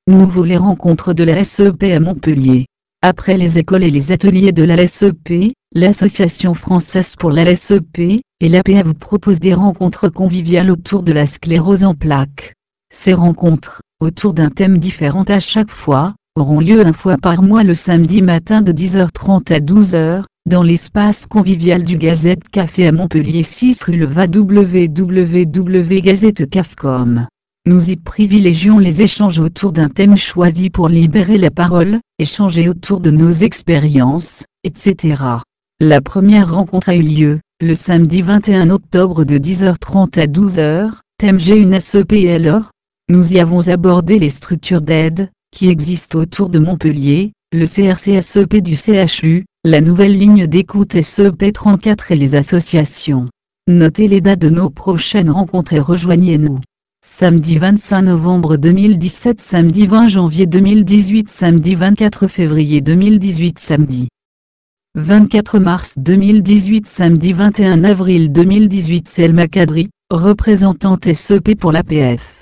Nouveau les rencontres de la SEP à Montpellier. Après les écoles et les ateliers de la SEP, l'Association française pour la SEP et l'APA vous propose des rencontres conviviales autour de la sclérose en plaques. Ces rencontres, autour d'un thème différent à chaque fois, auront lieu une fois par mois le samedi matin de 10h30 à 12h, dans l'espace convivial du Gazette Café à Montpellier 6 rue Leva www.gazettecaf.com. Nous y privilégions les échanges autour d'un thème choisi pour libérer la parole, échanger autour de nos expériences, etc. La première rencontre a eu lieu, le samedi 21 octobre de 10h30 à 12h, thème J'ai une SEP et alors ? Nous y avons abordé les structures d'aide, qui existent autour de Montpellier, le CRC SEP du CHU, la nouvelle ligne d'écoute SEP 34 et les associations. Notez les dates de nos prochaines rencontres et rejoignez-nous. Samedi 25 novembre 2017, samedi 20 janvier 2018, samedi 24 février 2018, samedi 24 mars 2018, samedi 21 avril 2018. Selma Kadri, représentante SEP pour l'APF.